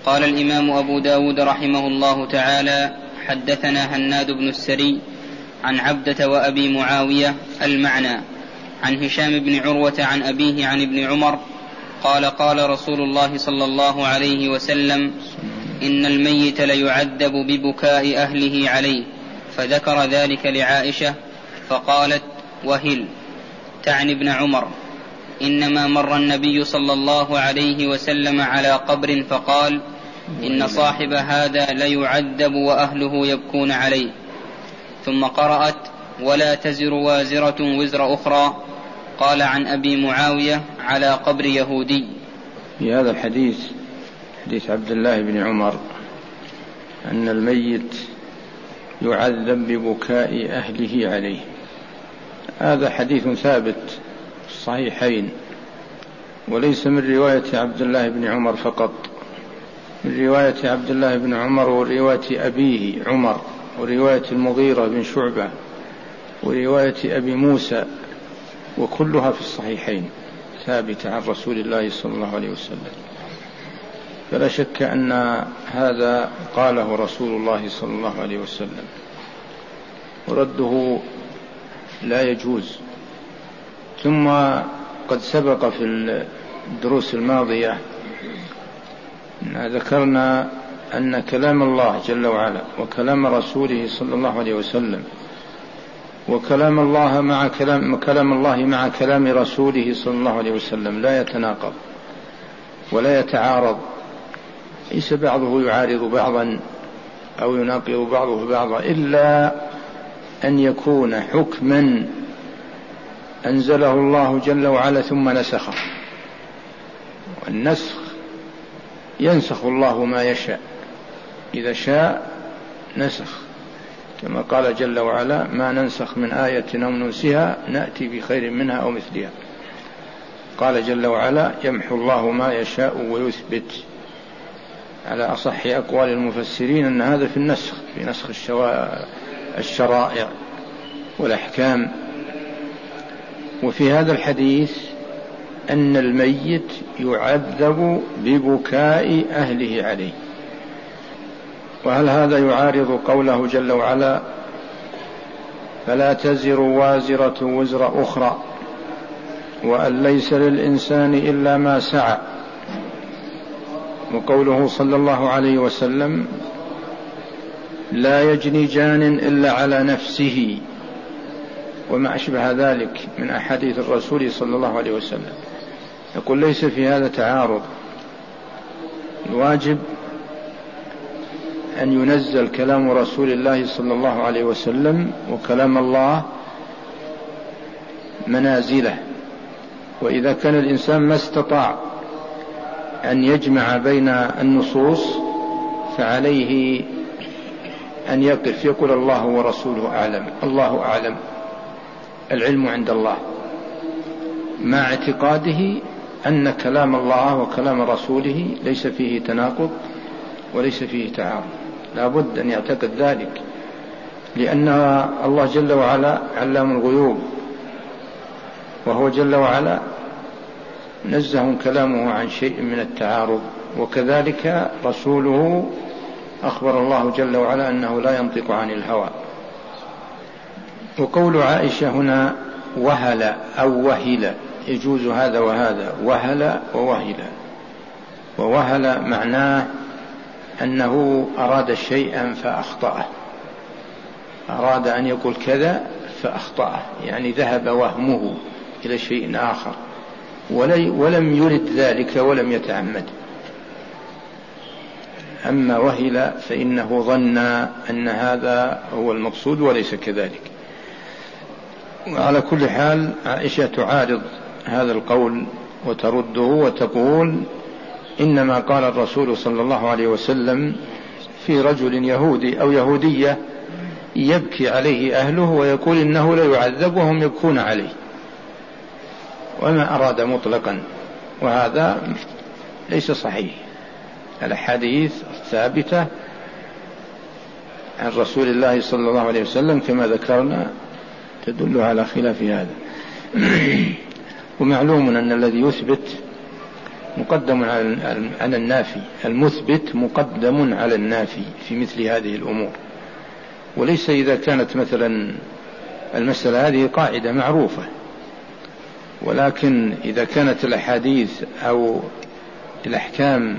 قال الإمام أبو داود رحمه الله تعالى: حدثنا هناد بن السري عن عبدة وأبي معاوية المعنى، عن هشام بن عروة عن أبيه عن ابن عمر قال: قال رسول الله صلى الله عليه وسلم: إن الميت ليعذب ببكاء أهله عليه، فذكر ذلك لعائشة فقالت: وهل، تعني ابن عمر. إنما مر النبي صلى الله عليه وسلم على قبر فقال: إن صاحب هذا ليعذب وأهله يبكون عليه. ثم قرأت: ولا تزر وازرة وزر أخرى. قال عن أبي معاوية: على قبر يهودي. في هذا الحديث، حديث عبد الله بن عمر، أن الميت يعذب ببكاء أهله عليه. هذا حديث ثابت في الصحيحين، وليس من رواية عبد الله بن عمر فقط، من رواية عبد الله بن عمر ورواية أبيه عمر ورواية المغيرة بن شعبة ورواية أبي موسى، وكلها في الصحيحين ثابتة عن رسول الله صلى الله عليه وسلم. فلا شك أن هذا قاله رسول الله صلى الله عليه وسلم، ورده لا يجوز. ثم قد سبق في الدروس الماضية ذكرنا أن كلام الله جل وعلا وكلام رسوله صلى الله عليه وسلم وكلام الله مع كلام رسوله صلى الله عليه وسلم لا يتناقض ولا يتعارض، ليس بعضه يعارض بعضا أو يناقض بعضه بعضا، إلا أن يكون حكما أنزله الله جل وعلا ثم نسخه. والنسخ ينسخ الله ما يشاء، إذا شاء نسخ، كما قال جل وعلا: ما ننسخ من آية أو ننسها نأتي بخير منها أو مثلها. قال جل وعلا: يمحو الله ما يشاء ويثبت. على أصح أقوال المفسرين أن هذا في النسخ، في نسخ الشرائع والأحكام. وفي هذا الحديث أن الميت يعذب ببكاء أهله عليه. وهل هذا يعارض قوله جل وعلا: فلا تزر وازرة وزر أخرى، وأن ليس للإنسان إلا ما سعى، وقوله صلى الله عليه وسلم: لا يجني جان إلا على نفسه، وما أشبه ذلك من أحاديث الرسول صلى الله عليه وسلم؟ يقول ليس في هذا تعارض. الواجب أن ينزل كلام رسول الله صلى الله عليه وسلم وكلام الله منازله، وإذا كان الإنسان ما استطاع أن يجمع بين النصوص فعليه أن يقف يقول: الله ورسوله أعلم، الله أعلم، العلم عند الله، مع اعتقاده أن كلام الله وكلام رسوله ليس فيه تناقض وليس فيه تعارض. لا بد أن يعتقد ذلك، لأن الله جل وعلا علام الغيوب، وهو جل وعلا نزه كلامه عن شيء من التعارض، وكذلك رسوله أخبر الله جل وعلا أنه لا ينطق عن الهوى. وقول عائشة هنا وهل أو وهل، يجوز هذا وهذا، وهل ووهل. ووهل معناه أنه أراد شيئا فأخطأه، أراد أن يقول كذا فأخطأه، يعني ذهب وهمه إلى شيء آخر ولم يرد ذلك ولم يتعمد. أما وهل فإنه ظن أن هذا هو المقصود وليس كذلك. وعلى كل حال عائشة تعارض هذا القول وترده وتقول: إنما قال الرسول صلى الله عليه وسلم في رجل يهودي أو يهودية يبكي عليه أهله ويقول إنه لا يعذب وهم يبكون عليه، وما أراد مطلقا، وهذا ليس صحيح. الأحاديث الثابتة عن رسول الله صلى الله عليه وسلم كما ذكرنا تدل على خلاف هذا. ومعلوم أن الذي يثبت مقدم على النافي، المثبت مقدم على النافي في مثل هذه الأمور. وليس إذا كانت مثلا المسألة هذه قاعدة معروفة، ولكن إذا كانت الأحاديث أو الأحكام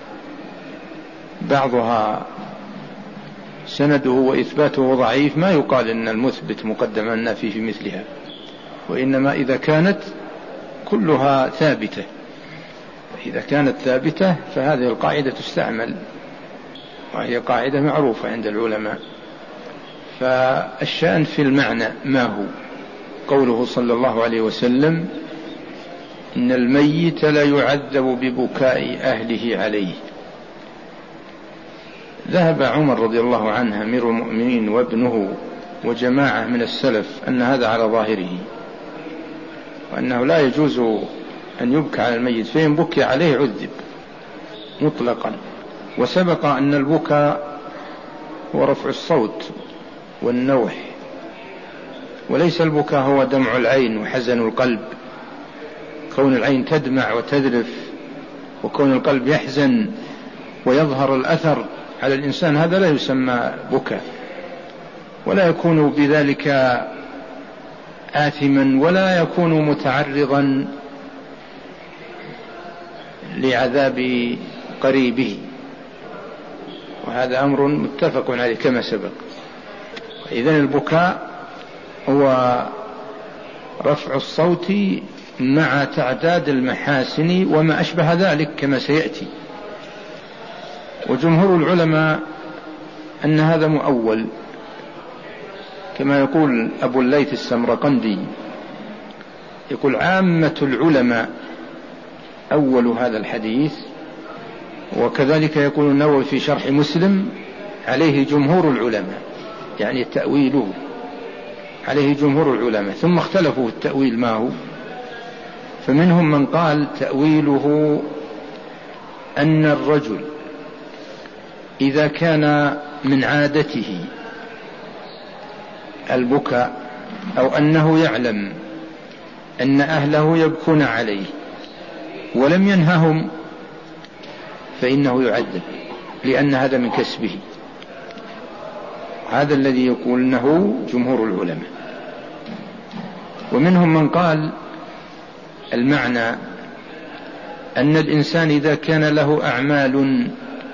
بعضها سنده وإثباته ضعيف ما يقال إن المثبت مقدم على النافي في مثلها، وإنما إذا كانت كلها ثابتة. إذا كانت ثابتة فهذه القاعدة تستعمل، وهي قاعدة معروفة عند العلماء. فالشأن في المعنى ما هو؟ قوله صلى الله عليه وسلم: إن الميت لا يعذب ببكاء أهله عليه. ذهب عمر رضي الله عنه أمير المؤمنين وابنه وجماعة من السلف أن هذا على ظاهره، وأنه لا يجوز أن يبكى على الميت، فإن بكي عليه عذب مطلقا. وسبق أن البكاء هو رفع الصوت والنوح، وليس البكاء هو دمع العين وحزن القلب. كون العين تدمع وتذرف وكون القلب يحزن ويظهر الأثر على الإنسان هذا لا يسمى بكاء، ولا يكون بذلك آثما ولا يكون متعرضا لعذاب قريبه، وهذا أمر متفق عليه كما سبق. إذن البكاء هو رفع الصوت مع تعداد المحاسن وما أشبه ذلك كما سيأتي. وجمهور العلماء أن هذا مؤول، كما يقول أبو الليث السمرقندي، يقول: عامة العلماء أول هذا الحديث. وكذلك يقول النووي في شرح مسلم: عليه جمهور العلماء، يعني تأويله عليه جمهور العلماء. ثم اختلفوا في التأويل ما هو، فمنهم من قال تأويله أن الرجل إذا كان من عادته البكاء أو أنه يعلم أن أهله يبكون عليه ولم ينههم فإنه يعذب، لأن هذا من كسبه. هذا الذي يقول أنه جمهور العلماء. ومنهم من قال المعنى أن الإنسان إذا كان له أعمال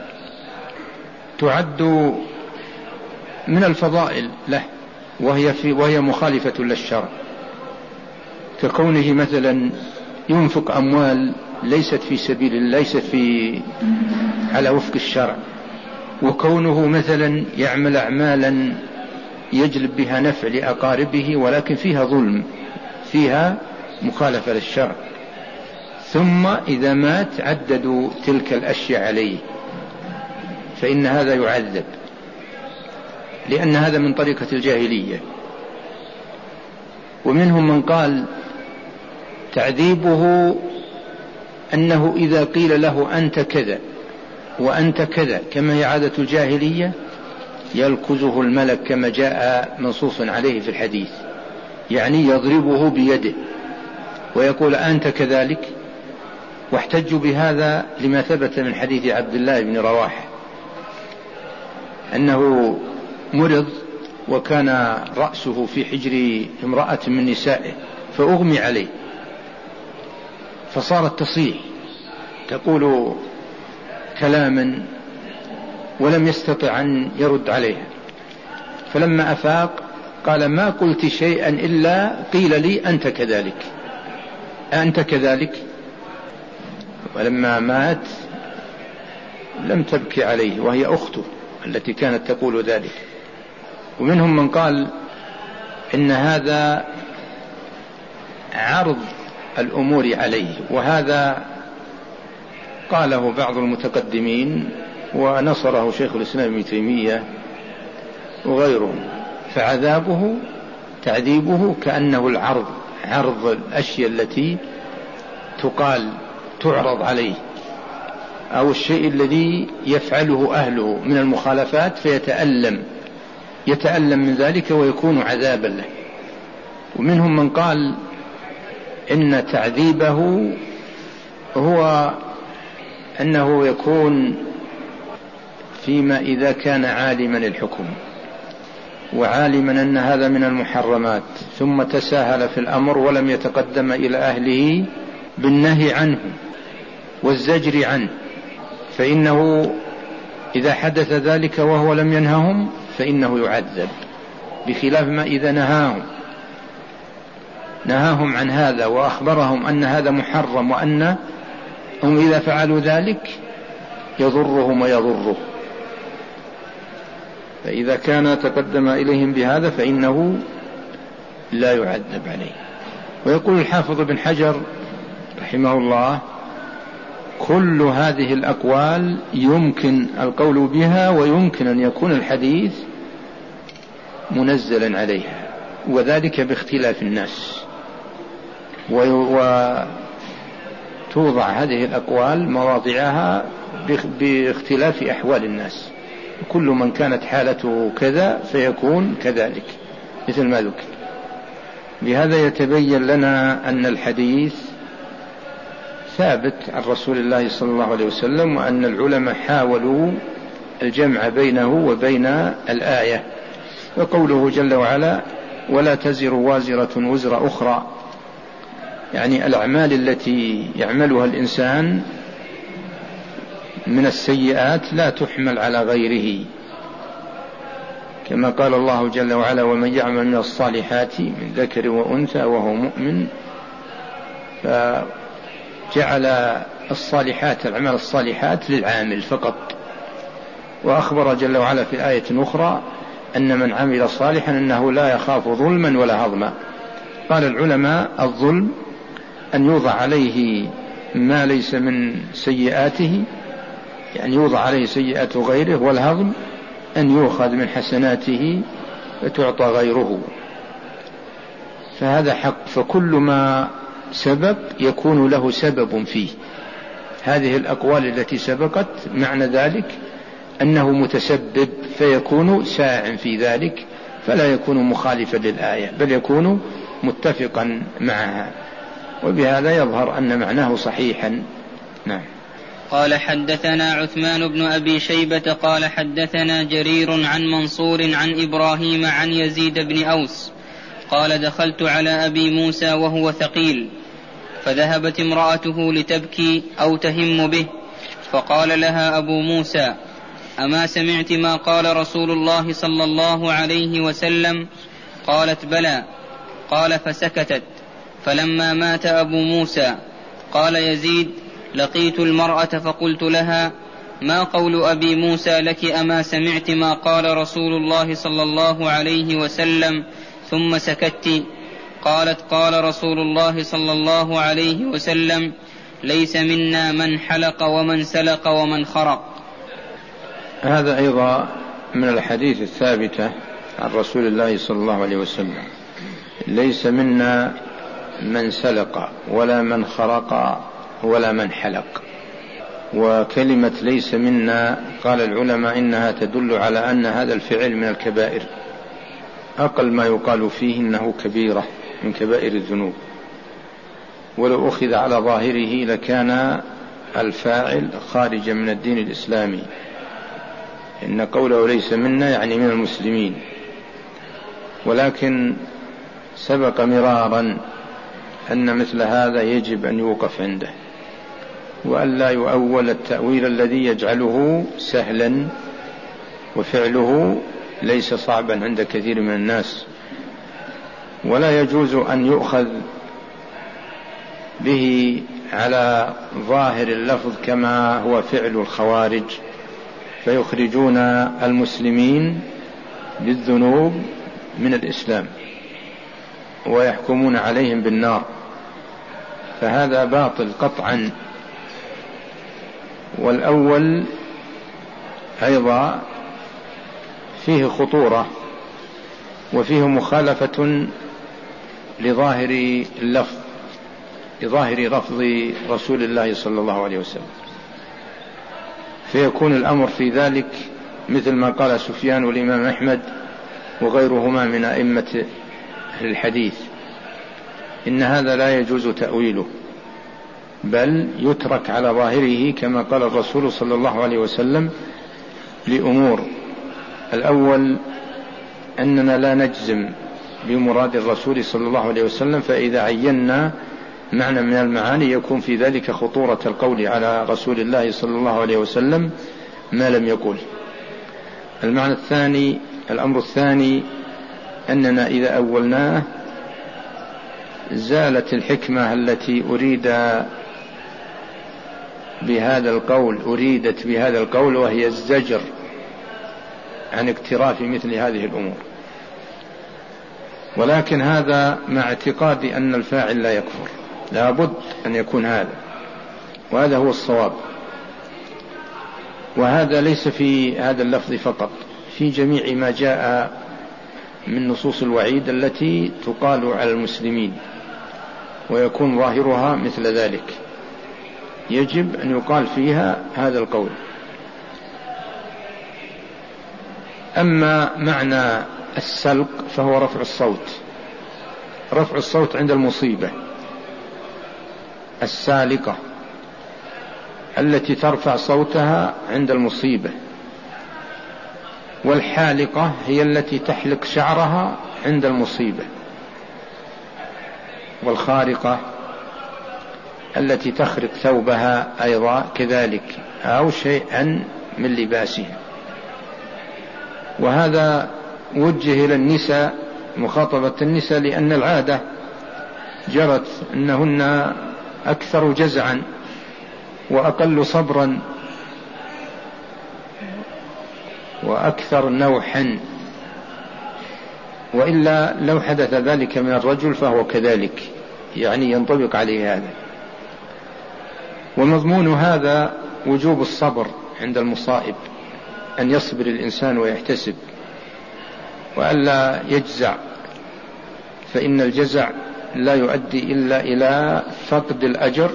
تعد من الفضائل له وهي مخالفة للشرع، ككونه مثلا ينفق أموال ليست في سبيل الله، ليست على وفق الشرع، وكونه مثلا يعمل أعمالا يجلب بها نفع لأقاربه ولكن فيها ظلم، فيها مخالفة للشرع. ثم إذا مات عددوا تلك الأشياء عليه، فإن هذا يعذب، لأن هذا من طريقة الجاهلية. ومنهم من قال تعذيبه أنه إذا قيل له أنت كذا وأنت كذا كما هي عادة الجاهلية يلكزه الملك كما جاء منصوص عليه في الحديث، يعني يضربه بيده ويقول أنت كذلك. واحتجوا بهذا لما ثبت من حديث عبد الله بن رواحة أنه مرض وكان رأسه في حجر امرأة من نسائه فأغمي عليه، فصارت تصيح تقول كلاما ولم يستطع أن يرد عليها، فلما أفاق قال ما قلت شيئا إلا قيل لي أنت كذلك أنت كذلك. ولما مات لم تبكي عليه وهي أخته التي كانت تقول ذلك. ومنهم من قال إن هذا عرض الأمور عليه، وهذا قاله بعض المتقدمين ونصره شيخ الإسلام ابن تيمية وغيره. فعذابه تعذيبه كأنه العرض، عرض الأشياء التي تعرض عليه، أو الشيء الذي يفعله أهله من المخالفات يتألم من ذلك ويكون عذابا له. ومنهم من قال إن تعذيبه هو أنه يكون فيما إذا كان عالما الحكم وعالما أن هذا من المحرمات ثم تساهل في الأمر ولم يتقدم إلى أهله بالنهي عنه والزجر عنه، فإنه إذا حدث ذلك وهو لم ينههم فإنه يعذب، بخلاف ما إذا نهاهم عن هذا وأخبرهم أن هذا محرم وأن هم إذا فعلوا ذلك يضرهم ويضره. فإذا كان تقدم إليهم بهذا فإنه لا يعذب عليه. ويقول الحافظ بن حجر رحمه الله: كل هذه الأقوال يمكن القول بها ويمكن أن يكون الحديث منزلا عليها، وذلك باختلاف الناس، وتوضع هذه الأقوال مواضعها باختلاف أحوال الناس، كل من كانت حالته كذا فيكون كذلك مثل ما ذكر. بهذا يتبين لنا أن الحديث ثابت عن رسول الله صلى الله عليه وسلم، وأن العلماء حاولوا الجمع بينه وبين الآية. وقوله جل وعلا: ولا تزر وازرة وزر أخرى، يعني الأعمال التي يعملها الإنسان من السيئات لا تحمل على غيره، كما قال الله جل وعلا: ومن يعمل من الصالحات من ذكر وأنثى وهو مؤمن، فجعل الصالحات الأعمال الصالحات للعامل فقط. وأخبر جل وعلا في آية أخرى أن من عمل صالحا أنه لا يخاف ظلما ولا هضما. قال العلماء: الظلم أن يوضع عليه ما ليس من سيئاته، يعني يوضع عليه سيئات غيره، والهضم أن يؤخذ من حسناته فتعطى غيره. فهذا حق، فكل ما سبب يكون له سبب فيه. هذه الأقوال التي سبقت معنى ذلك أنه متسبب فيكون ساع في ذلك، فلا يكون مخالفا للآية بل يكون متفقا معها، وبهذا يظهر أن معناه صحيحا. نعم. قال: حدثنا عثمان بن أبي شيبة قال حدثنا جرير عن منصور عن إبراهيم عن يزيد بن أوس قال: دخلت على أبي موسى وهو ثقيل، فذهبت امرأته لتبكي أو تهم به، فقال لها أبو موسى: أما سمعت ما قال رسول الله صلى الله عليه وسلم؟ قالت: بلى. قال: فسكتت. فلما مات أبو موسى قال يزيد: لقيت المرأة فقلت لها: ما قول أبي موسى لك؟ أما سمعت ما قال رسول الله صلى الله عليه وسلم ثم سكت؟ قالت: قال رسول الله صلى الله عليه وسلم: ليس منا من حلق ومن سلق ومن خرق. هذا أيضا من الحديث الثابتة عن رسول الله صلى الله عليه وسلم: ليس منا من سلق ولا من خرق ولا من حلق. وكلمة ليس منا قال العلماء إنها تدل على أن هذا الفعل من الكبائر، أقل ما يقال فيه إنه كبيرة من كبائر الذنوب، ولو أخذ على ظاهره لكان الفاعل خارجا من الدين الإسلامي، إن قوله ليس منا يعني من المسلمين. ولكن سبق مرارا أن مثل هذا يجب أن يوقف عنده، وأن لا يؤول التأويل الذي يجعله سهلا وفعله ليس صعبا عند كثير من الناس. ولا يجوز أن يؤخذ به على ظاهر اللفظ كما هو فعل الخوارج، فيخرجون المسلمين بالذنوب من الإسلام ويحكمون عليهم بالنار، فهذا باطل قطعا. والأول أيضا فيه خطورة وفيه مخالفة لظاهر اللفظ، لظاهر لفظ رسول الله صلى الله عليه وسلم، فيكون الأمر في ذلك مثل ما قال سفيان والإمام أحمد وغيرهما من أئمة الحديث: إن هذا لا يجوز تأويله، بل يترك على ظاهره كما قال الرسول صلى الله عليه وسلم لأمور: الأول أننا لا نجزم بمراد الرسول صلى الله عليه وسلم، فإذا عينا معنى من المعاني يكون في ذلك خطورة القول على رسول الله صلى الله عليه وسلم ما لم يقل. الأمر الثاني أننا إذا أولناه زالت الحكمة التي أريدت بهذا القول، وهي الزجر عن اقتراف مثل هذه الأمور. ولكن هذا مع اعتقاد أن الفاعل لا يكفر، لا بد أن يكون هذا، وهذا هو الصواب. وهذا ليس في هذا اللفظ فقط، في جميع ما جاء من نصوص الوعيد التي تقال على المسلمين ويكون ظاهرها مثل ذلك، يجب أن يقال فيها هذا القول. أما معنى السلق فهو رفع الصوت عند المصيبة، السالقة التي ترفع صوتها عند المصيبة، والحالقة هي التي تحلق شعرها عند المصيبة، والخارقة التي تخرق ثوبها أيضا كذلك أو شيئا من لباسها. وهذا وجه إلى النساء، مخاطبة النساء، لأن العادة جرت أنهن أكثر جزعا وأقل صبرا وأكثر نوحا، وإلا لو حدث ذلك من الرجل فهو كذلك، يعني ينطبق عليه هذا. ومضمون هذا وجوب الصبر عند المصائب، أن يصبر الإنسان ويحتسب وألا يجزع، فإن الجزع لا يؤدي إلا إلى فقد الأجر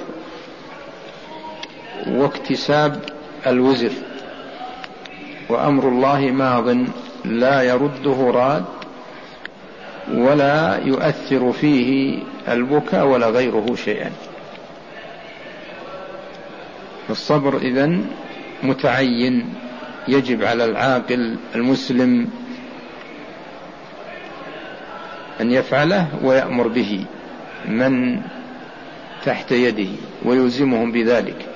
واكتساب الوزر، وأمر الله ماض لا يرده راد ولا يؤثر فيه البكاء ولا غيره شيئا. الصبر إذن متعين، يجب على العاقل المسلم أن يفعله ويأمر به من تحت يده ويلزمهم بذلك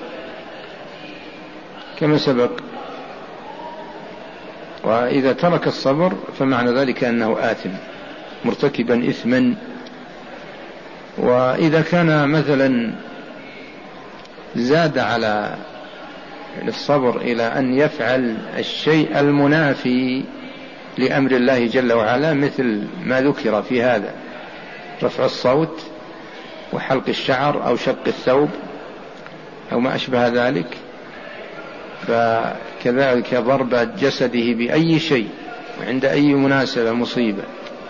كما سبق. وإذا ترك الصبر فمعنى ذلك أنه آثم مرتكبا إثما. وإذا كان مثلا زاد على الصبر إلى أن يفعل الشيء المنافي لأمر الله جل وعلا، مثل ما ذكر في هذا، رفع الصوت وحلق الشعر أو شق الثوب أو ما أشبه ذلك، فكذلك ضرب جسده بأي شيء وعند أي مناسبة مصيبة،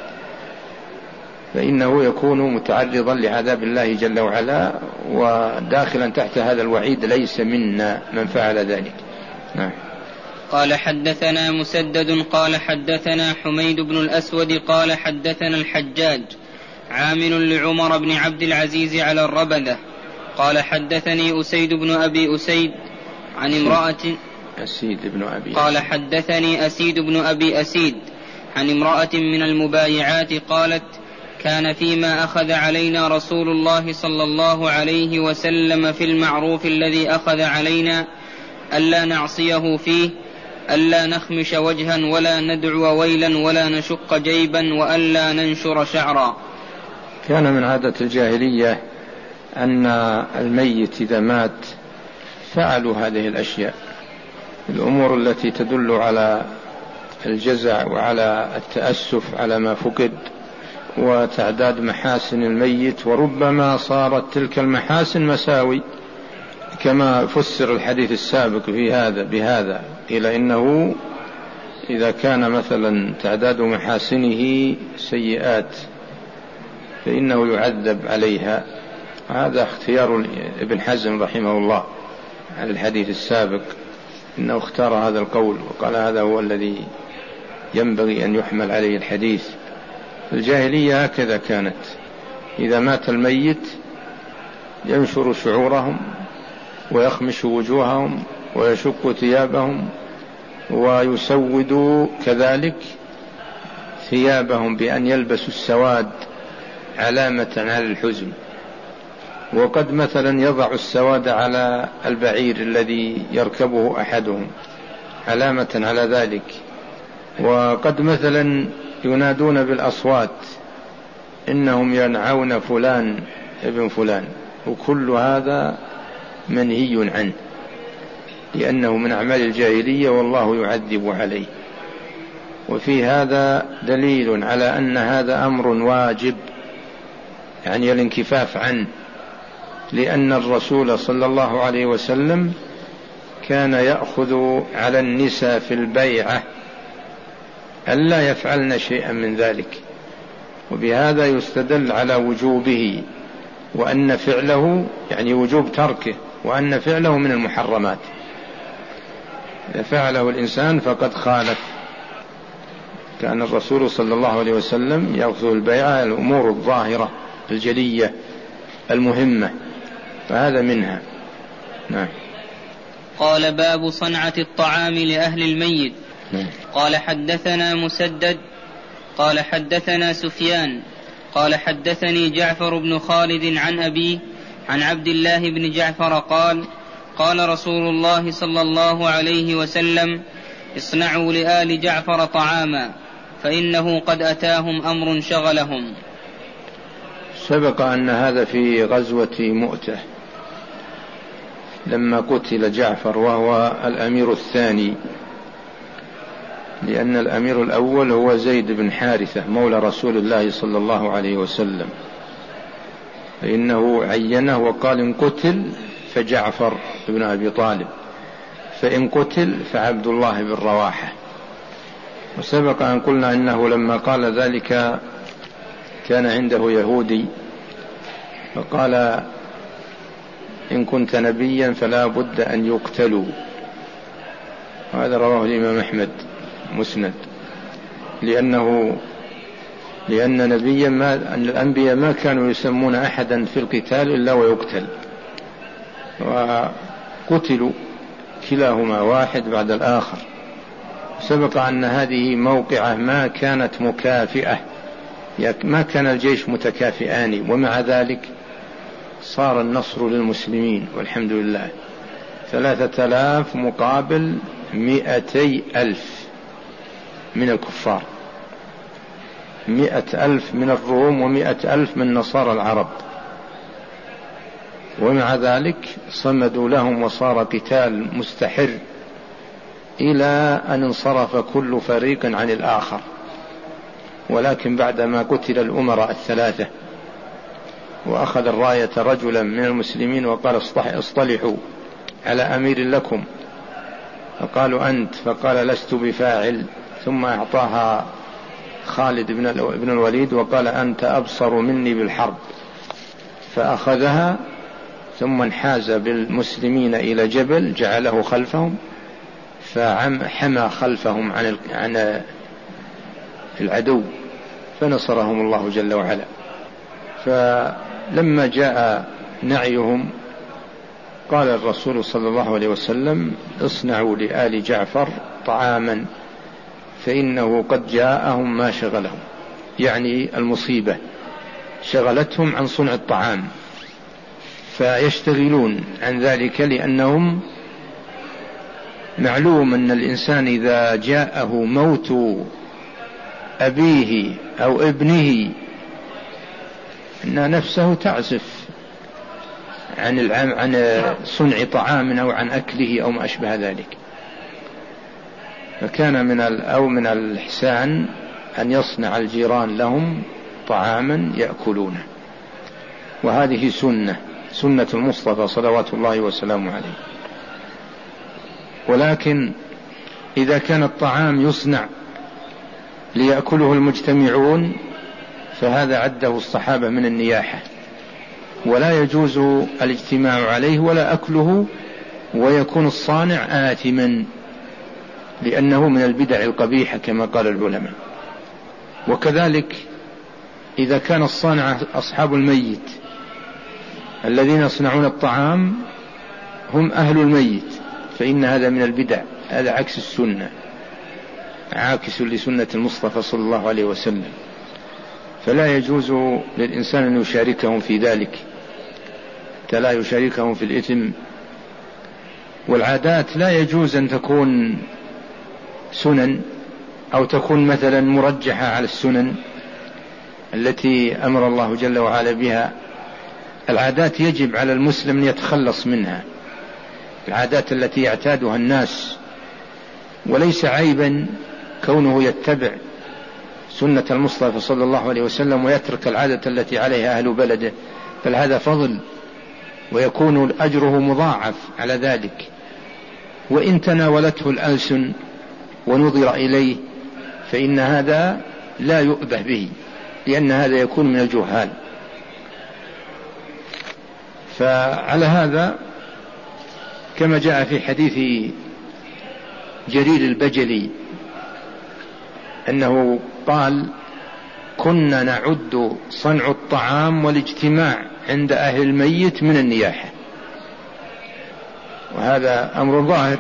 فإنه يكون متعرضا لعذاب الله جل وعلا وداخلا تحت هذا الوعيد، ليس منا من فعل ذلك. نعم. قال حدثنا مسدد قال حدثنا حميد بن الأسود قال حدثنا الحجاج عامل لعمر بن عبد العزيز على الربذة قال حدثني أسيد بن أبي أسيد عن امرأة قال حدثني أسيد بن أبي أسيد عن امرأة من المبايعات قالت: كان فيما أخذ علينا رسول الله صلى الله عليه وسلم في المعروف الذي أخذ علينا ألا نعصيه فيه، ألا نخمش وجها ولا ندعو ويلا ولا نشق جيبا وألا ننشر شعرا. كان من عادة الجاهلية أن الميت إذا مات فعلوا هذه الأشياء، الأمور التي تدل على الجزع وعلى التأسف على ما فقد وتعداد محاسن الميت، وربما صارت تلك المحاسن مساوي كما فسر الحديث السابق في هذا بهذا، إلى إنه إذا كان مثلا تعداد محاسنه سيئات فإنه يعذب عليها. هذا اختيار ابن حزم رحمه الله على الحديث السابق، إنه اختار هذا القول وقال هذا هو الذي ينبغي أن يحمل عليه الحديث. الجاهلية هكذا كانت، إذا مات الميت ينشر شعورهم ويخمش وجوههم ويشق ثيابهم ويسود كذلك ثيابهم بأن يلبسوا السواد علامة على الحزن، وقد مثلا يضع السواد على البعير الذي يركبه أحدهم علامة على ذلك، وقد مثلا ينادون بالأصوات إنهم ينعون فلان ابن فلان، وكل هذا منهي عنه لأنه من أعمال الجاهلية والله يعذب عليه. وفي هذا دليل على أن هذا أمر واجب، يعني الانكفاف عنه، لأن الرسول صلى الله عليه وسلم كان يأخذ على النساء في البيعة ألا يفعلن شيئا من ذلك، وبهذا يستدل على وجوبه، وأن فعله يعني وجوب تركه، وأن فعله من المحرمات، إذا فعله الإنسان فقد خالف. كان الرسول صلى الله عليه وسلم يأخذ البيعة الأمور الظاهرة الجلية المهمة، فهذا منها. نعم. قال باب صنعة الطعام لأهل الميت. قال حدثنا مسدد قال حدثنا سفيان قال حدثني جعفر بن خالد عن أبيه عن عبد الله بن جعفر قال قال رسول الله صلى الله عليه وسلم اصنعوا لآل جعفر طعاما فإنه قد أتاهم أمر شغلهم. سبق أن هذا في غزوة مؤتة لما قتل جعفر وهو الأمير الثاني، لأن الأمير الأول هو زيد بن حارثة مولى رسول الله صلى الله عليه وسلم، فإنه عينه وقال إن قتل فجعفر بن أبي طالب، فإن قتل فعبد الله بن رواحة. وسبق أن قلنا إنه لما قال ذلك كان عنده يهودي فقال إن كنت نبيا فلا بد أن يقتلوا، وهذا رواه الإمام أحمد مسند، لأن الأنبياء ما كانوا يسمون أحدا في القتال إلا ويقتل، وقتلوا كلاهما واحد بعد الآخر. سبق أن هذه موقعة ما كانت مكافئة، ما كان الجيش متكافئان، ومع ذلك صار النصر للمسلمين والحمد لله. 3000 مقابل 200,000 من الكفار، 100,000 من الروم و100,000 من نصارى العرب، ومع ذلك صمدوا لهم وصار قتال مستحر إلى أن انصرف كل فريق عن الآخر. ولكن بعدما قتل الأمراء الثلاثة وأخذ الراية رجلا من المسلمين وقال اصطلحوا على أمير لكم، فقالوا أنت، فقال لست بفاعل، ثم أعطاها خالد بن الوليد وقال أنت أبصر مني بالحرب، فأخذها ثم انحاز بالمسلمين إلى جبل جعله خلفهم، فحمى خلفهم عن العدو، فنصرهم الله جل وعلا. فلما جاء نعيهم قال الرسول صلى الله عليه وسلم اصنعوا لآل جعفر طعاما فإنه قد جاءهم ما شغلهم، يعني المصيبة شغلتهم عن صنع الطعام، فيشتغلون عن ذلك، لأنهم معلوم أن الإنسان إذا جاءه موت أبيه أو ابنه أن نفسه تعزف عن صنع طعام أو عن أكله أو ما أشبه ذلك. فكان من الإحسان أن يصنع الجيران لهم طعاما يأكلونه، وهذه سنة المصطفى صلوات الله وسلامه عليه. ولكن إذا كان الطعام يصنع ليأكله المجتمعون فهذا عده الصحابة من النياحة، ولا يجوز الاجتماع عليه ولا أكله، ويكون الصانع آثما لأنه من البدع القبيحة كما قال العلماء. وكذلك إذا كان الصانع أصحاب الميت الذين يصنعون الطعام هم أهل الميت، فإن هذا من البدع، هذا عكس السنة، عاكس لسنة المصطفى صلى الله عليه وسلم، فلا يجوز للإنسان أن يشاركهم في ذلك، لا يشاركهم في الإثم. والعادات لا يجوز أن تكون سنن أو تكون مثلا مرجحة على السنن التي أمر الله جل وعلا بها. العادات يجب على المسلم أن يتخلص منها، العادات التي يعتادها الناس، وليس عيبا كونه يتبع سنة المصطفى صلى الله عليه وسلم ويترك العادة التي عليها أهل بلده، بل هذا فضل ويكون أجره مضاعف على ذلك. وإن تناولته الألسن ونظر إليه فإن هذا لا يؤبه به، لأن هذا يكون من الجهال. فعلى هذا كما جاء في حديث جرير البجلي أنه قال: كنا نعد صنع الطعام والاجتماع عند أهل الميت من النياحة. وهذا أمر ظاهر،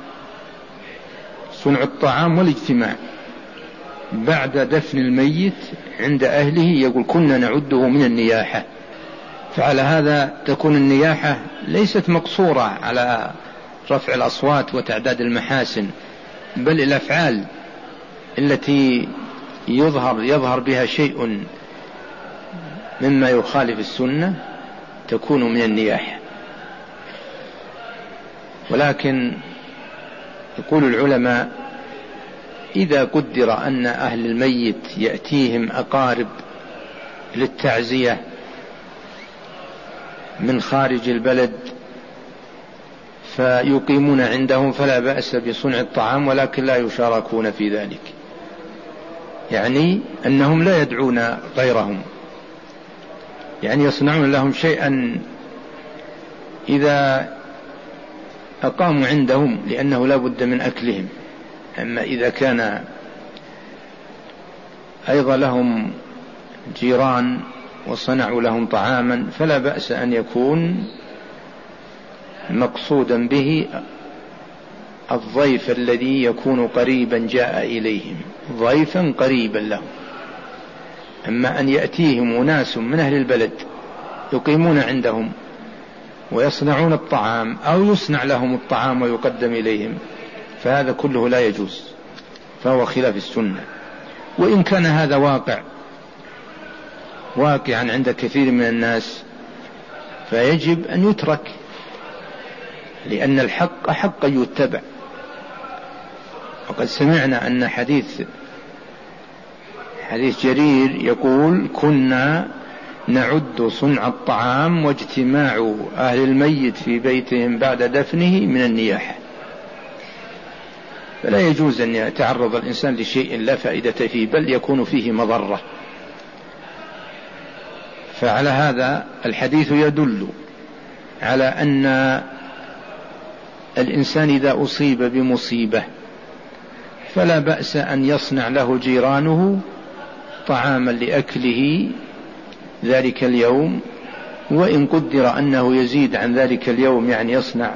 صنع الطعام والاجتماع بعد دفن الميت عند أهله، يقول كنا نعده من النياحة. فعلى هذا تكون النياحة ليست مقصورة على رفع الأصوات وتعداد المحاسن، بل الأفعال التي يظهر بها شيء مما يخالف السنة تكون من النياحة. ولكن يقول العلماء: إذا قدر أن أهل الميت يأتيهم أقارب للتعزية من خارج البلد فيقيمون عندهم فلا بأس بصنع الطعام، ولكن لا يشاركون في ذلك، يعني أنهم لا يدعون غيرهم، يعني يصنعون لهم شيئا إذا أقاموا عندهم، لأنه لا بد من أكلهم. أما إذا كان أيضا لهم جيران وصنعوا لهم طعاما فلا بأس أن يكون مقصودا به الضيف الذي يكون قريبا جاء إليهم، ضيفا قريبا له. أما أن يأتيهم أناس من أهل البلد يقيمون عندهم ويصنعون الطعام أو يصنع لهم الطعام ويقدم إليهم، فهذا كله لا يجوز، فهو خلاف السنة. وإن كان هذا واقعا عند كثير من الناس فيجب أن يترك، لأن الحق أحق أن يتبع. وقد سمعنا أن حديث جرير يقول: كنا نعد صنع الطعام واجتماع أهل الميت في بيتهم بعد دفنه من النياحة. فلا يجوز أن يتعرض الإنسان لشيء لا فائدة فيه، بل يكون فيه مضرة. فعلى هذا الحديث يدل على أن الإنسان إذا أصيب بمصيبة فلا بأس أن يصنع له جيرانه طعاما لأكله ذلك اليوم، وإن قدر أنه يزيد عن ذلك اليوم، يعني يصنع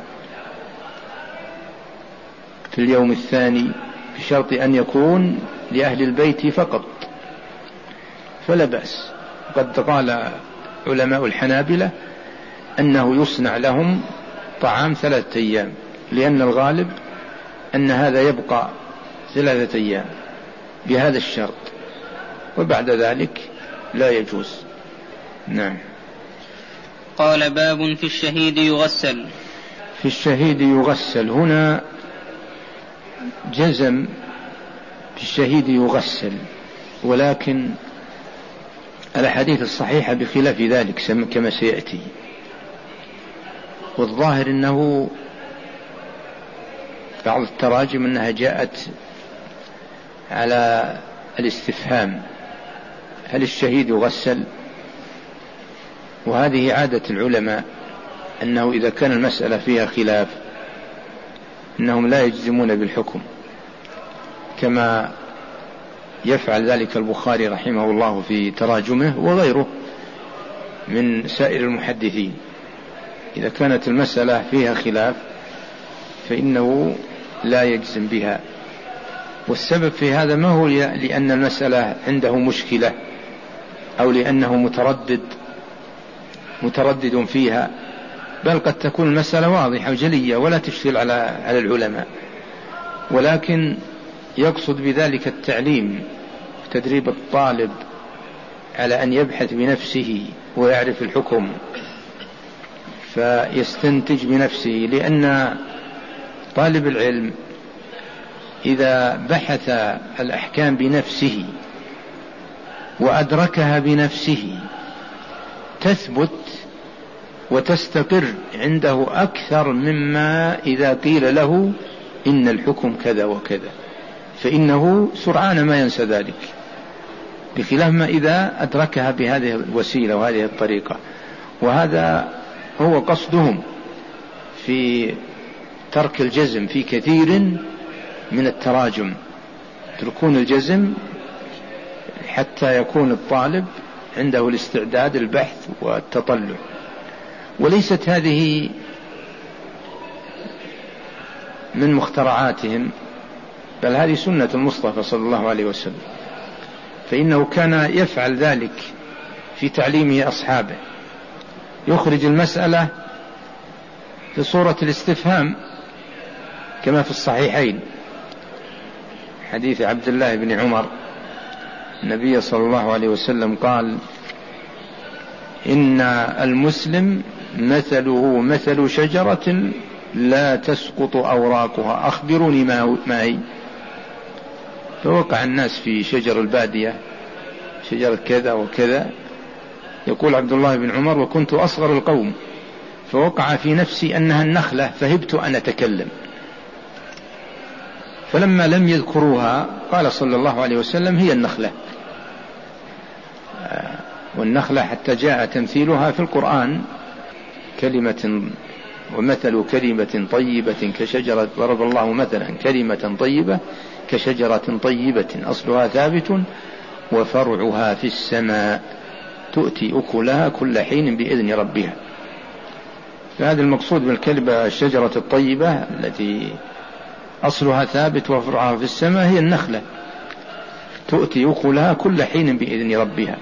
في اليوم الثاني، بشرط أن يكون لأهل البيت فقط، فلا بأس. قد قال علماء الحنابلة أنه يصنع لهم طعام 3 أيام، لأن الغالب أن هذا يبقى 3 أيام بهذا الشرط، وبعد ذلك لا يجوز. نعم. قال: باب في الشهيد يغسل. في الشهيد يغسل، هنا جزم في الشهيد يغسل، ولكن الأحاديث الصحيحة بخلاف ذلك كما سيأتي. والظاهر أنه بعض التراجم أنها جاءت على الاستفهام: هل الشهيد يغسل؟ وهذه عادة العلماء، أنه إذا كان المسألة فيها خلاف أنهم لا يجزمون بالحكم، كما يفعل ذلك البخاري رحمه الله في تراجمه وغيره من سائر المحدثين. إذا كانت المسألة فيها خلاف فإنه لا يجزم بها. والسبب في هذا ما هو لأن المسألة عنده مشكلة أو لأنه متردد فيها، بل قد تكون المسألة واضحة وجلية ولا تشكل على العلماء، ولكن يقصد بذلك التعليم، تدريب الطالب على أن يبحث بنفسه ويعرف الحكم فيستنتج بنفسه. لأن طالب العلم إذا بحث الأحكام بنفسه وأدركها بنفسه تثبت وتستقر عنده أكثر مما إذا قيل له إن الحكم كذا وكذا، فإنه سرعان ما ينسى ذلك، بخلاف ما إذا أدركها بهذه الوسيلة وهذه الطريقة. وهذا هو قصدهم في ترك الجزم في كثير من التراجم، يتركون الجزم حتى يكون الطالب عنده الاستعداد البحث والتطلع. وليست هذه من مخترعاتهم، بل هذه سنة المصطفى صلى الله عليه وسلم، فإنه كان يفعل ذلك في تعليمه أصحابه، يخرج المسألة في صورة الاستفهام كما في الصحيحين حديث عبد الله بن عمر النبي صلى الله عليه وسلم قال: إن المسلم مثله مثل شجرة لا تسقط أوراقها، أخبروني ما هي؟ فوقع الناس في شجر البادية، شجرة كذا وكذا. يقول عبد الله بن عمر: وكنت أصغر القوم، فوقع في نفسي أنها النخلة، فهبت أن أتكلم. فلما لم يذكروها قال صلى الله عليه وسلم: هي النخلة. والنخلة حتى جاء تمثيلها في القرآن: ومثل كلمة طيبة كشجرة، ضرب الله مثلا كلمة طيبة كشجرة طيبة أصلها ثابت وفرعها في السماء تؤتي أكلها كل حين بإذن ربها. فهذا المقصود بالكلمة الشجرة الطيبة التي أصلها ثابت وفرعها في السماء هي النخلة، تؤتي أكلها كل حين بإذن ربها،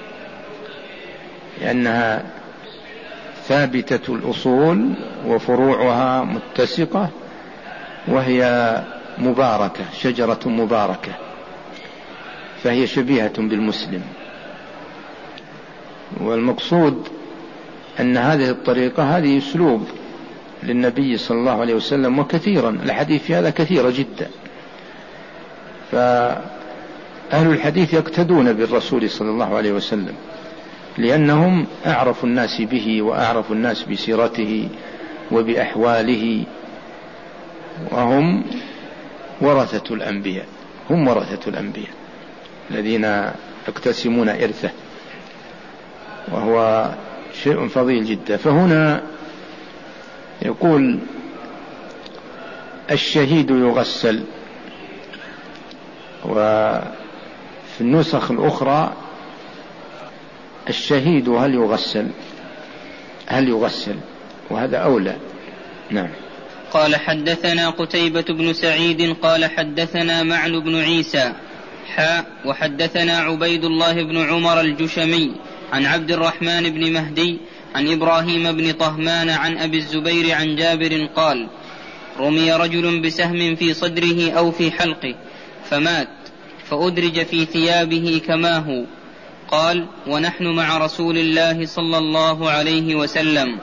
لأنها ثابتة الأصول وفروعها متسقة، وهي مباركة، شجرة مباركة، فهي شبيهة بالمسلم. والمقصود أن هذه الطريقة هذه أسلوب للنبي صلى الله عليه وسلم، وكثيرا الحديث في هذا كثيرة جدا. فأهل الحديث يقتدون بالرسول صلى الله عليه وسلم، لأنهم أعرف الناس به وأعرف الناس بسيرته وبأحواله، وهم ورثة الأنبياء، هم ورثة الأنبياء الذين يقتسمون إرثه، وهو شيء فضيل جدا. فهنا يقول: الشهيد يغسل. وفي النسخ الأخرى: الشهيد هل يغسل، وهذا أولى. نعم. قال: حدثنا قتيبة بن سعيد قال حدثنا معن بن عيسى وحدثنا عبيد الله بن عمر الجشمي عن عبد الرحمن بن مهدي عن إبراهيم بن طهمان عن أبي الزبير عن جابر قال: رمي رجل بسهم في صدره أو في حلقه فمات، فأدرج في ثيابه كما هو. قال: ونحن مع رسول الله صلى الله عليه وسلم.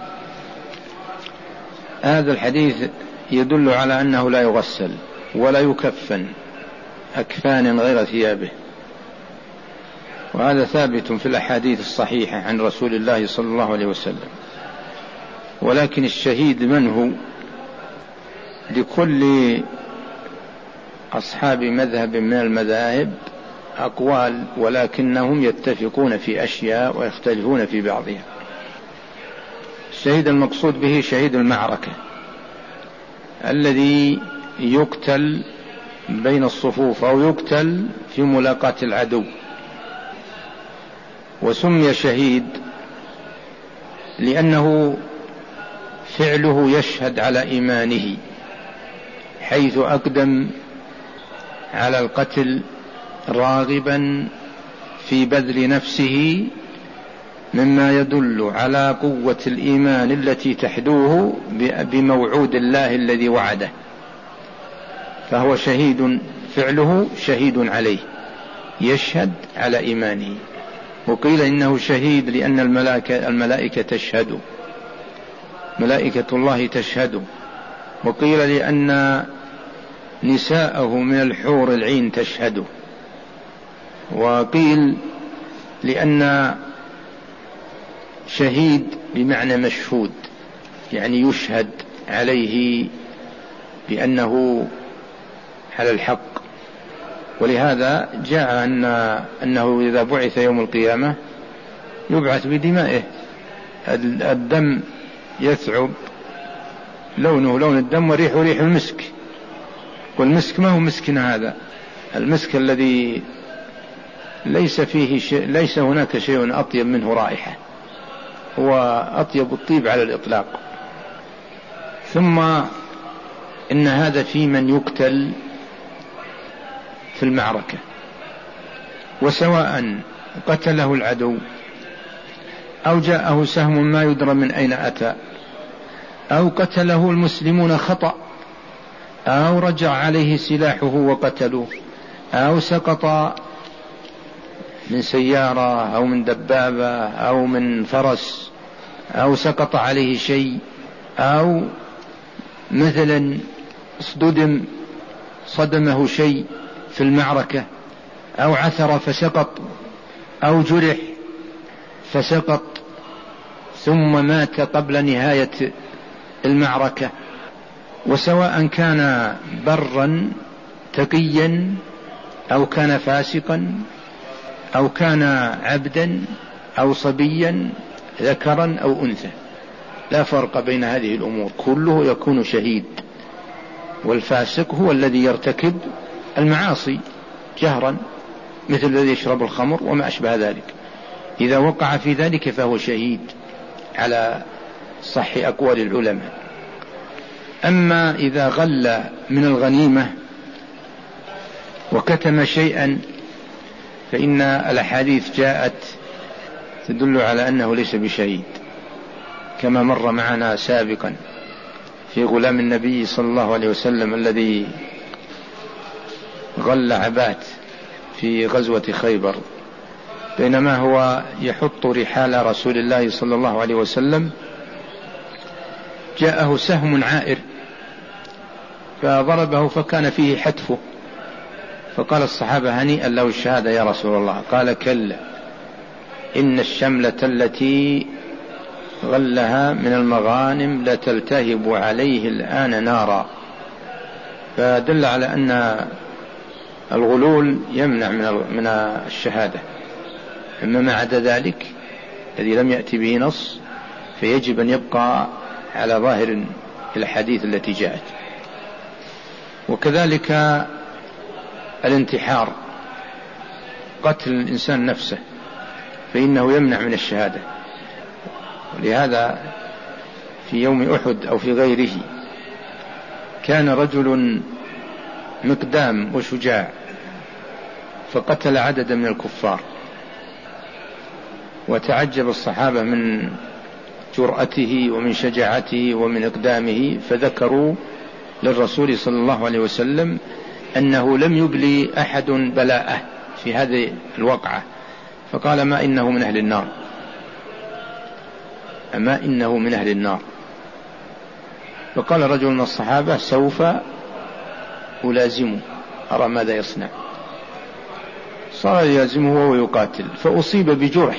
هذا الحديث يدل على أنه لا يغسل ولا يكفن أكفان غير ثيابه، وهذا ثابت في الأحاديث الصحيحة عن رسول الله صلى الله عليه وسلم. ولكن الشهيد من هو؟ لكل أصحاب مذهب من المذاهب أقوال، ولكنهم يتفقون في أشياء ويختلفون في بعضها. الشهيد المقصود به شهيد المعركة الذي يقتل بين الصفوف أو يقتل في ملاقاة العدو. وسمي شهيد لأنه فعله يشهد على إيمانه، حيث أقدم على القتل راغبا في بذل نفسه، مما يدل على قوة الإيمان التي تحدوه بموعود الله الذي وعده، فهو شهيد، فعله شهيد عليه، يشهد على إيمانه. وقيل إنه شهيد لأن الملائكة تشهد، ملائكة الله تشهد. وقيل لأن نساءه من الحور العين تشهد. وقيل لأن شهيد بمعنى مشهود، يعني يشهد عليه بأنه على الحق. ولهذا جاء أنه إذا بعث يوم القيامة يبعث بدمائه، الدم يثعب لونه لون الدم وريحه ريح المسك. والمسك ما هو مسكنا هذا، المسك الذي ليس فيه شيء، ليس هناك شيء أطيب منه رائحة، هو أطيب الطيب على الإطلاق. ثم إن هذا في من يقتل في المعركة، وسواء قتله العدو أو جاءه سهم ما يدرى من أين أتى، أو قتله المسلمون خطأ، أو رجع عليه سلاحه وقتلوه، أو سقط من سيارة أو من دبابة أو من فرس، أو سقط عليه شيء، أو مثلا صدمه شيء في المعركة، أو عثر فسقط، أو جرح فسقط ثم مات قبل نهاية المعركة. وسواء كان برا تقيا أو كان فاسقا أو كان عبدا أو صبيا ذكرا أو أنثى، لا فرق بين هذه الأمور، كله يكون شهيد. والفاسق هو الذي يرتكب المعاصي جهرا، مثل الذي يشرب الخمر وما أشبه ذلك، إذا وقع في ذلك فهو شهيد على صح أقوال العلماء. أما إذا غل من الغنيمة وكتم شيئا فإن الأحاديث جاءت تدل على أنه ليس بشهيد، كما مر معنا سابقا في غلام النبي صلى الله عليه وسلم الذي غل عبات في غزوة خيبر، بينما هو يحط رحال رسول الله صلى الله عليه وسلم جاءه سهم عائر فضربه فكان فيه حتفه، فقال الصحابة هنيئا له الشهادة يا رسول الله، قال كلا إن الشملة التي غلها من المغانم لتلتهب عليه الآن نارا. فدل على أن الغلول يمنع من الشهادة. أما ما عدا ذلك الذي لم يأتي به نص فيجب أن يبقى على ظاهر الحديث التي جاءت. وكذلك الانتحار، قتل الإنسان نفسه، فإنه يمنع من الشهادة. ولهذا في يوم أحد أو في غيره كان رجل مقدام وشجاع فقتل عددا من الكفار، وتعجب الصحابة من جرأته ومن شجاعته ومن إقدامه، فذكروا للرسول صلى الله عليه وسلم أنه لم يبلي أحد بلاءه في هذه الوقعة، فقال ما إنه من أهل النار، أما إنه من أهل النار. فقال رجل من الصحابة سوف ألازمه أرى ماذا يصنع. صار يلازمه وهو يقاتل، فأصيب بجرح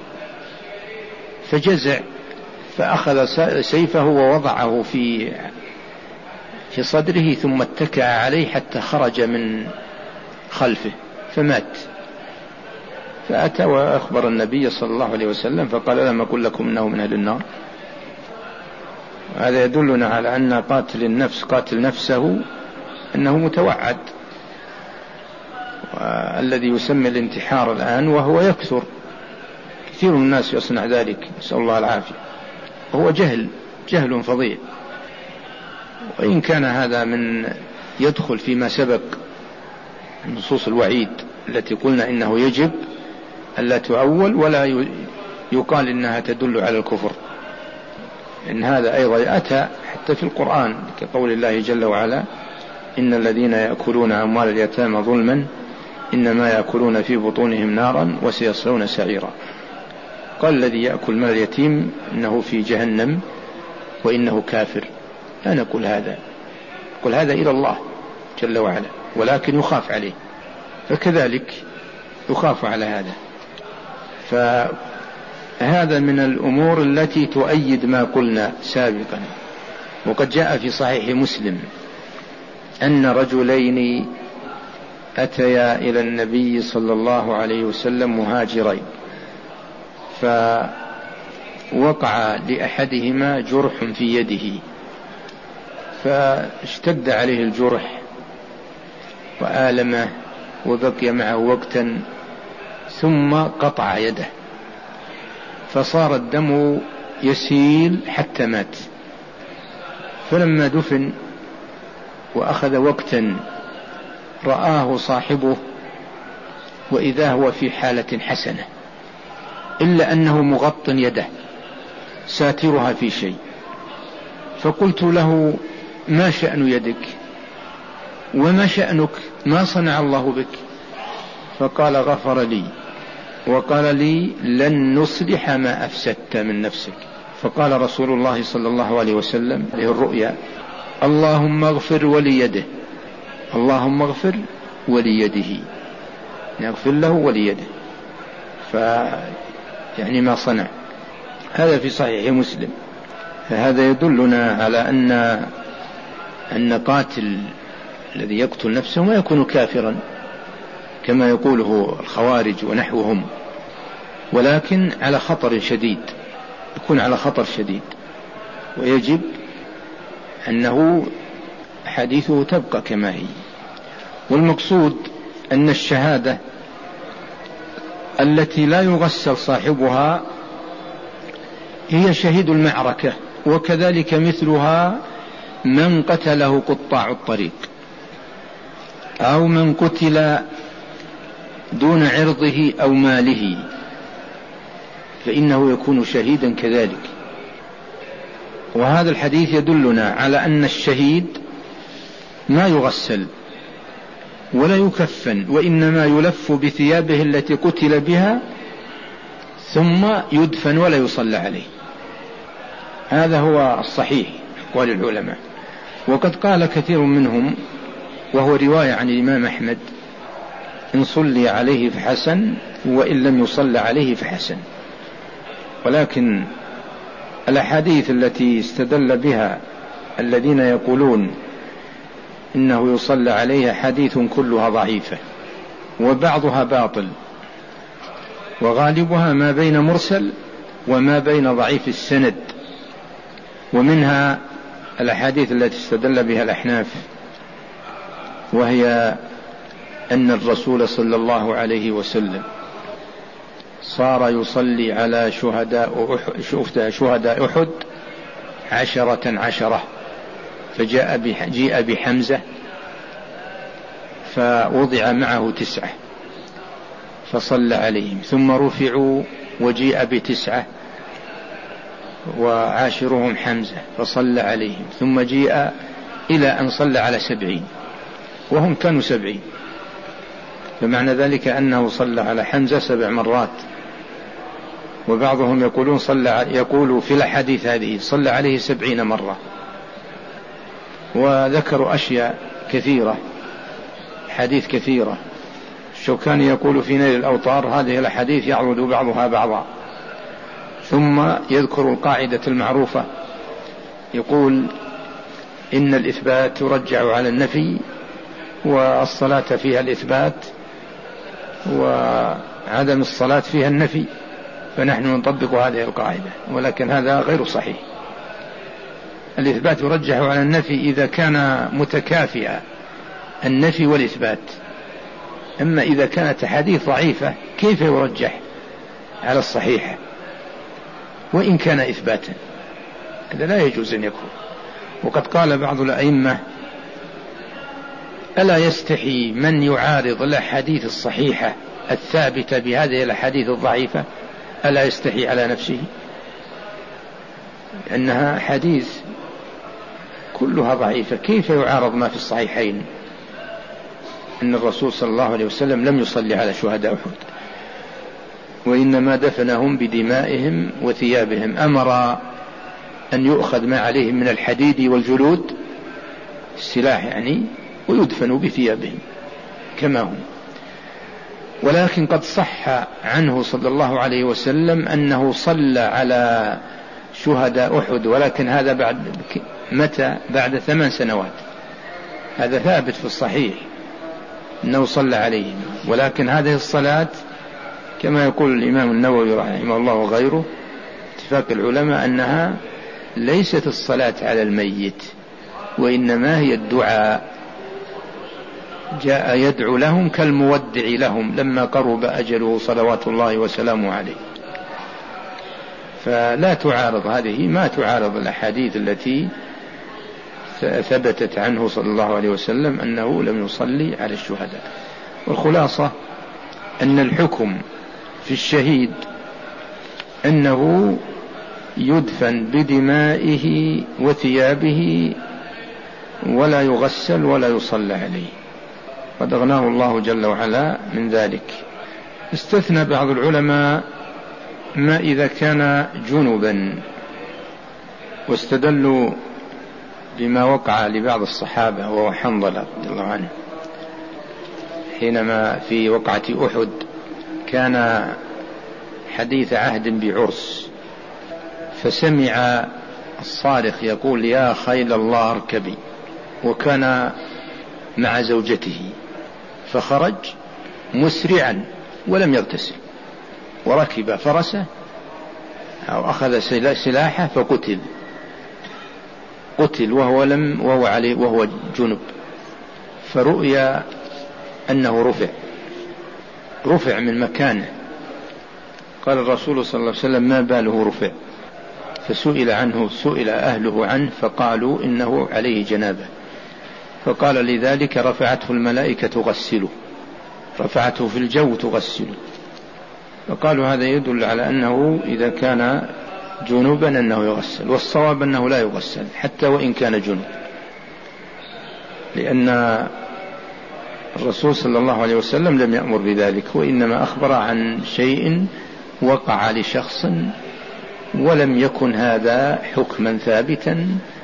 فجزع، فأخذ سيفه ووضعه في صدره ثم اتكأ عليه حتى خرج من خلفه فمات. فأتى وأخبر النبي صلى الله عليه وسلم فقال لم أقل لكم إنه من أهل النار. هذا يدلنا على أن قاتل النفس قاتل نفسه أنه متوعد، والذي يسمى الانتحار الآن وهو يكثر، كثير من الناس يصنع ذلك، نسأل الله العافية، وهو جهل فظيع. وإن كان هذا يدخل فيما سبق نصوص الوعيد التي قلنا إنه يجب ألا تؤول ولا يقال إنها تدل على الكفر، إن هذا أيضا أتى حتى في القرآن كقول الله جل وعلا: إن الذين يأكلون أموال اليتامى ظلما إنما يأكلون في بطونهم نارا وسيصلون سعيرا. قال الذي يأكل مال اليتيم إنه في جهنم وإنه كافر. لا نقول هذا، قل هذا إلى الله جل وعلا، ولكن يخاف عليه، فكذلك يخاف على هذا. فهذا من الأمور التي تؤيد ما قلنا سابقا. وقد جاء في صحيح مسلم أن رجلين أتيا إلى النبي صلى الله عليه وسلم مهاجرين، فوقع لأحدهما جرح في يده، فاشتد عليه الجرح وآلمه وبقي معه وقتا، ثم قطع يده فصار الدم يسيل حتى مات. فلما دفن وأخذ وقتا رآه صاحبه وإذا هو في حالة حسنة، إلا أنه مغط يده ساترها في شيء. فقلت له: ما شأن يدك وما شأنك؟ ما صنع الله بك؟ فقال: غفر لي وقال لي: لن نصلح ما أفسدت من نفسك. فقال رسول الله صلى الله عليه وسلم له الرؤيا: اللهم اغفر وليده، اللهم اغفر وليده، يغفر له وليده. يعني ما صنع. هذا في صحيح مسلم. فهذا يدلنا على أن قاتل الذي يقتل نفسه ما يكون كافرا كما يقوله الخوارج ونحوهم، ولكن على خطر شديد، يكون على خطر شديد، ويجب أنه حديثه تبقى كما هي. والمقصود أن الشهادة التي لا يغسل صاحبها هي شهيد المعركة، وكذلك مثلها من قتله قطاع الطريق أو من قتل دون عرضه أو ماله، فإنه يكون شهيدا كذلك. وهذا الحديث يدلنا على أن الشهيد ما يغسل ولا يكفن، وإنما يلف بثيابه التي قتل بها ثم يدفن ولا يصلى عليه. هذا هو الصحيح أقوال العلماء. وقد قال كثير منهم، وهو رواية عن الإمام أحمد: إن صلي عليه فحسن وإن لم يصلى عليه فحسن. ولكن الأحاديث التي استدل بها الذين يقولون إنه يصلى عليه حديث كلها ضعيفة، وبعضها باطل، وغالبها ما بين مرسل وما بين ضعيف السند. ومنها الأحاديث التي استدل بها الأحناف، وهي أن الرسول صلى الله عليه وسلم صار يصلي على شهداء أحد 10 فجيء بحمزة فوضع معه 9 فصلى عليهم، ثم رفعوا وجيء ب9 وعاشرهم حمزة فصلى عليهم، ثم جيء إلى أن صلى على 70 وهم كانوا 70، فمعنى ذلك أنه صلى على حمزة 7 مرات. وبعضهم يقول في الحديث هذه صلى عليه 70 مرة. وذكروا أشياء كثيرة، حديث كثيرة. الشوكاني يقول في نيل الأوطار: هذه الحديث يعرض بعضها بعضا. ثم يذكر القاعدة المعروفة، يقول: إن الإثبات يرجع على النفي، والصلاة فيها الإثبات، وعدم الصلاة فيها النفي، فنحن نطبق هذه القاعدة. ولكن هذا غير صحيح. الإثبات يرجح على النفي إذا كان متكافئا النفي والإثبات. أما إذا كانت حديث ضعيفة كيف يرجح على الصحيحة وإن كان إثباتا؟ هذا لا يجوز أن يكون. وقد قال بعض الأئمة: ألا يستحي من يعارض الأحاديث الصحيحة الثابتة بهذه الأحاديث الضعيفة؟ ألا يستحي على نفسه؟ أنها حديث كلها ضعيفة، كيف يعارض ما في الصحيحين؟ أن الرسول صلى الله عليه وسلم لم يصلي على شهداء أحد، وإنما دفنهم بدمائهم وثيابهم، أمر أن يؤخذ ما عليهم من الحديد والجلود، السلاح يعني، ويدفنوا بثيابهم كما هم. ولكن قد صح عنه صلى الله عليه وسلم أنه صلى على شهداء أحد، ولكن هذا بعد متى؟ بعد 8 سنوات. هذا ثابت في الصحيح أنه صلى عليهم، ولكن هذه الصلاة كما يقول الإمام النووي رحمه الله وغيره اتفاق العلماء أنها ليست الصلاة على الميت، وإنما هي الدعاء، جاء يدعو لهم كالمودع لهم لما قرب أجله صلوات الله وسلامه عليه. فلا تعارض هذه، ما تعارض الأحاديث التي ثبتت عنه صلى الله عليه وسلم أنه لم يصلي على الشهداء. والخلاصة أن الحكم في الشهيد أنه يدفن بدمائه وثيابه ولا يغسل ولا يصلى عليه، قد أغناه الله جل وعلا من ذلك. استثنى بعض العلماء ما إذا كان جنبا، واستدلوا بما وقع لبعض الصحابة وهو حنظلة رضي الله عنه حينما في وقعة أحد كان حديث عهد بعرس، فسمع الصارخ يقول: يا خيل الله اركبي، وكان مع زوجته، فخرج مسرعا ولم يغتسل، وركب فرسه أو أخذ سلاحه فقتل وهو جنب. فرؤيا أنه رفع من مكانه. قال الرسول صلى الله عليه وسلم: ما باله رفع؟ فسئل أهله عنه فقالوا: إنه عليه جنابه. فقال: لذلك رفعته الملائكة تغسله، رفعته في الجو تغسله. فقالوا: هذا يدل على أنه إذا كان جنوبا أنه يغسل، والصواب أنه لا يغسل حتى وإن كان جنوب، لأن الرسول صلى الله عليه وسلم لم يأمر بذلك، وإنما أخبر عن شيء وقع لشخص، ولم يكن هذا حكما ثابتا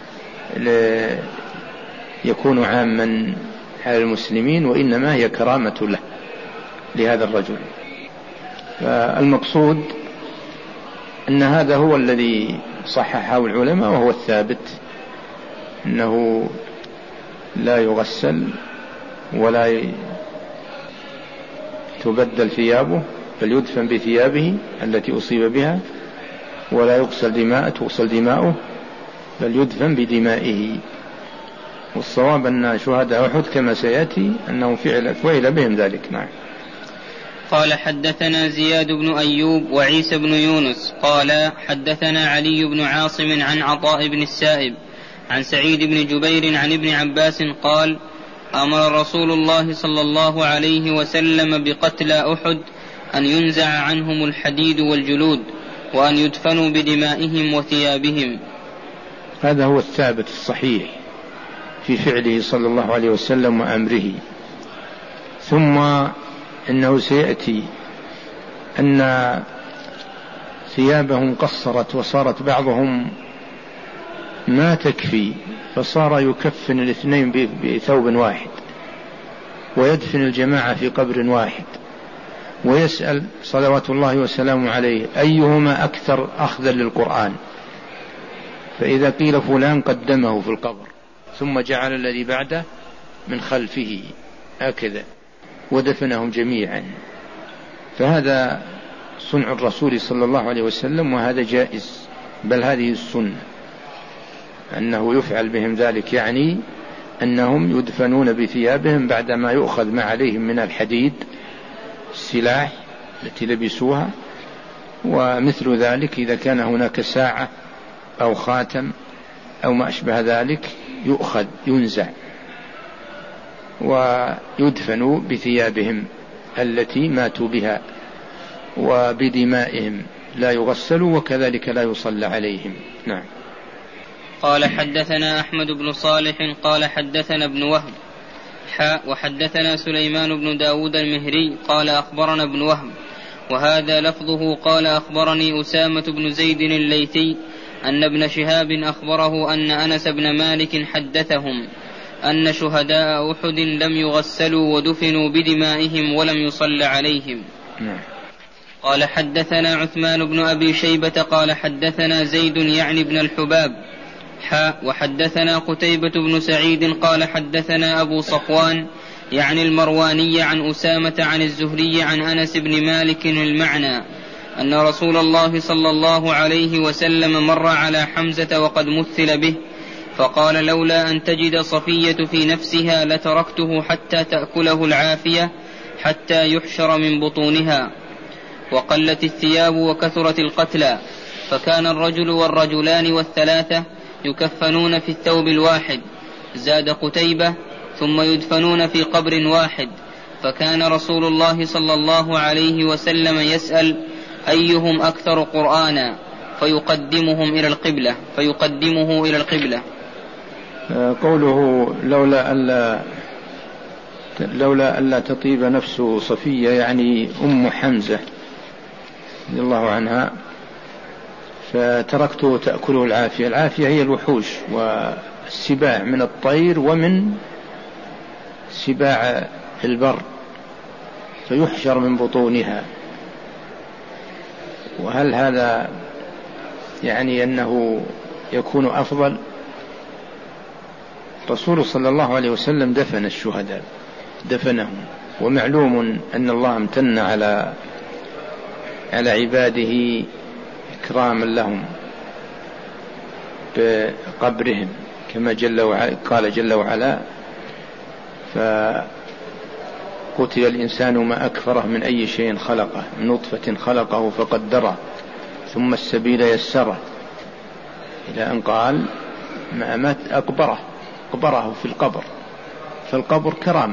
يكون عاما على المسلمين، وإنما هي كرامة له لهذا الرجل. فالمقصود أن هذا هو الذي صححه العلماء، وهو الثابت، أنه لا يغسل ولا تبدل ثيابه، بل يدفن بثيابه التي أصيب بها، ولا تغسل دماؤه، بل يدفن بدمائه. والصواب أن شهداء أحد كما سيأتي أنه فعل بهم ذلك. نعم. قال: حدثنا زياد بن أيوب وعيسى بن يونس قال: حدثنا علي بن عاصم عن عطاء بن السائب عن سعيد بن جبير عن ابن عباس قال: أمر رسول الله صلى الله عليه وسلم بقتلى أحد أن ينزع عنهم الحديد والجلود، وأن يدفنوا بدمائهم وثيابهم. هذا هو الثابت الصحيح في فعله صلى الله عليه وسلم وأمره. ثم إنه سيأتي أن ثيابهم قصرت، وصارت بعضهم ما تكفي، فصار يكفن الاثنين بثوب واحد، ويدفن الجماعة في قبر واحد، ويسأل صلوات الله وسلامه عليه أيهما أكثر أخذا للقرآن، فإذا قيل فلان قدمه في القبر ثم جعل الذي بعده من خلفه هكذا، ودفنهم جميعا. فهذا صنع الرسول صلى الله عليه وسلم، وهذا جائز، بل هذه السنة أنه يفعل بهم ذلك، يعني أنهم يدفنون بثيابهم بعدما يؤخذ ما عليهم من الحديد، السلاح التي لبسوها، ومثل ذلك إذا كان هناك ساعة أو خاتم أو ما أشبه ذلك يؤخذ ينزع ويدفن بثيابهم التي ماتوا بها وبدمائهم، لا يغسلوا وكذلك لا يصلى عليهم. نعم. قال حدثنا أحمد بن صالح قال حدثنا ابن وهب وحدثنا سليمان بن داود المهري قال أخبرنا ابن وهب وهذا لفظه قال أخبرني أسامة بن زيد الليثي أن ابن شهاب أخبره أن أنس بن مالك حدثهم أن شهداء أحد لم يغسلوا ودفنوا بدمائهم ولم يصل عليهم. قال حدثنا عثمان بن أبي شيبة قال حدثنا زيد يعني بن الحباب وحدثنا قتيبة بن سعيد قال حدثنا أبو صفوان يعني المرواني عن أسامة عن الزهري عن أنس بن مالك المعنى أن رسول الله صلى الله عليه وسلم مر على حمزة وقد مثل به فقال لولا أن تجد صفية في نفسها لتركته حتى تأكله العافية حتى يحشر من بطونها. وقلت الثياب وكثرت القتلى فكان الرجل والرجلان والثلاثة يكفنون في الثوب الواحد. زاد قتيبة ثم يدفنون في قبر واحد. فكان رسول الله صلى الله عليه وسلم يسأل أيهم أكثر قرآنا فيقدمه إلى القبلة. قوله لولا ألا تطيب نفس صفية يعني أم حمزة رضي الله عنها فتركته تأكله العافية. العافية هي الوحوش والسباع من الطير ومن سباع البر فيحشر من بطونها. وهل هذا يعني أنه يكون أفضل؟ رسول صلى الله عليه وسلم دفن الشهداء دفنهم، ومعلوم أن الله امتن على عباده إكراما لهم بقبرهم كما قال جل وعلا فقتل الإنسان ما أكفره من أي شيء خلقه من نطفة خلقه فقدره ثم السبيل يسره إلى أن قال ما مات أقبره في القبر. فالقبر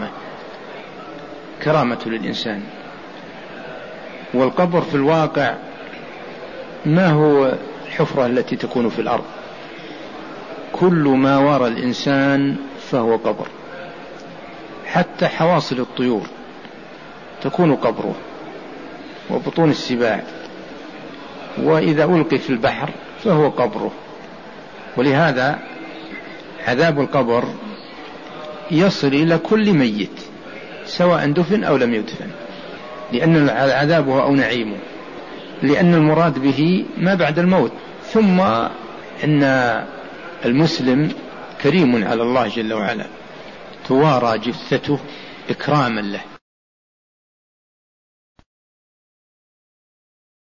كرامة للإنسان. والقبر في الواقع ما هو الحفرة التي تكون في الأرض، كل ما وراء الإنسان فهو قبر، حتى حواصل الطيور تكون قبره وبطون السباع، وإذا ألقي في البحر فهو قبره. ولهذا عذاب القبر يصل إلى كل ميت سواء دفن أو لم يدفن، لأن عذابه أو نعيمه، لأن المراد به ما بعد الموت. ثم إن المسلم كريم على الله جل وعلا، توارى جثته إكراما له